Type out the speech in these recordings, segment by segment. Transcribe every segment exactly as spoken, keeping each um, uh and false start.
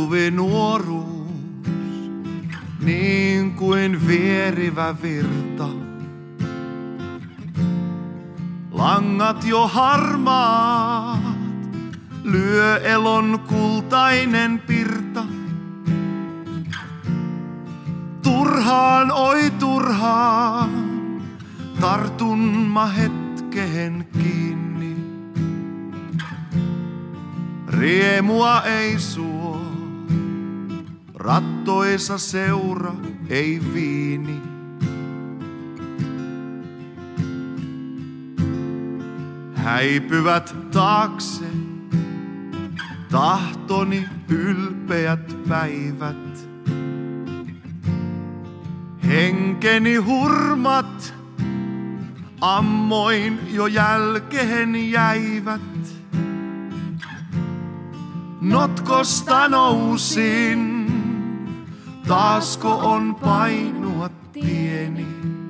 Suvi nuoruus, niin kuin vierivä virta. Langat jo harmaat, lyö elon kultainen pirta. Turhaan, oi turhaan, tartun mä hetkeen kiinni. Riemua ei suo, rattoisa seura ei viini. Häipyvät taakse tahtoni ylpeät päivät. Henkeni hurmat ammoin jo jälkeen jäivät. Notkosta nousin, taasko on painua tieni.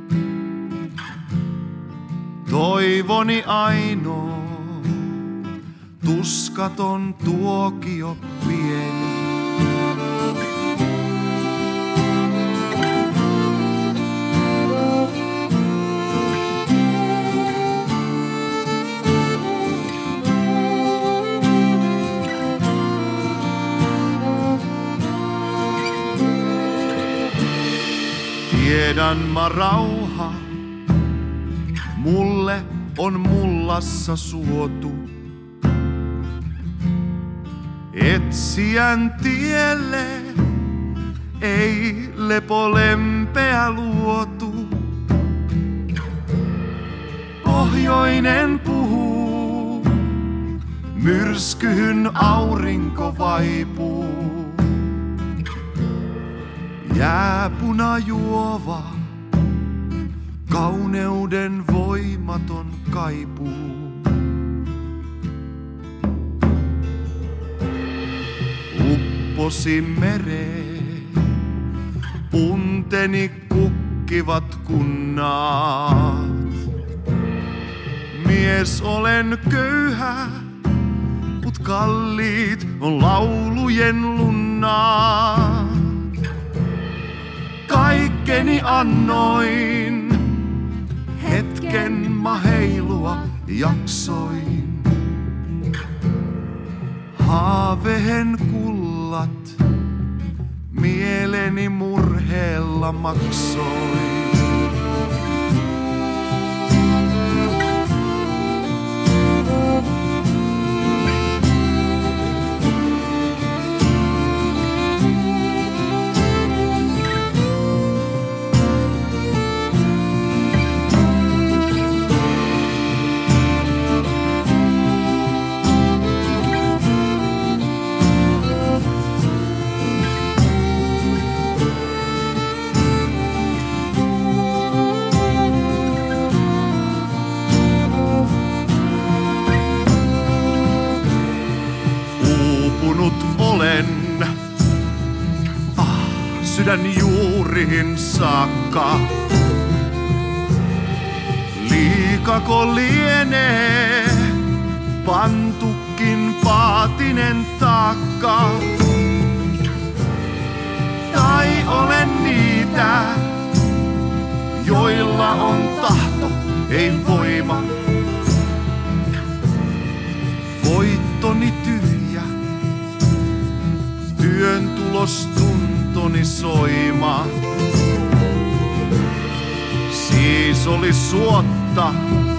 Toivoni ainoa, tuskaton tuokio pieni. Tiedän mä rauha, mulle on mullassa suotu. Etsijän tielle ei lepo lempeä luotu. Pohjoinen puhuu, myrskyhyn aurinko vaipuu. Jääpuna juova, kauneuden voimaton kaipuu. Upposi mereen, unteni kukkivat kunnaat. Mies olen köyhä, mut kalliit on laulujen lunnaat. Kaikkeni annoin, hetken mä heilua jaksoin. Haavehen kullat mieleni murheella maksoin. Olen, ah, sydän juuriin saakka. Liikako lienee pantukin paatinen taakka? Tai olen niitä, joilla on tahto, ei voima. Voittoni tyhjä, työn tulos tuntoni soima. Siis oli suotta,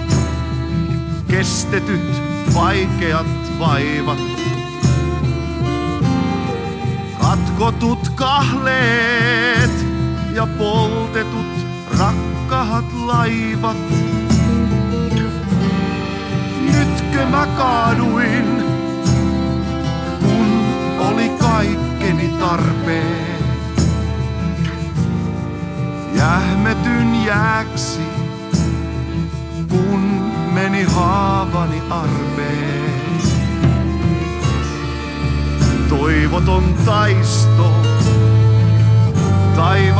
kestetyt vaikeat vaivat. Katkotut kahleet ja poltetut rakkahat laivat. Nytkö mä kaaduin, kun oli kaikkeni tarpeen. Jähmetyn jääksi, kun meni haavani arpeen. Toivoton taisto, taivaan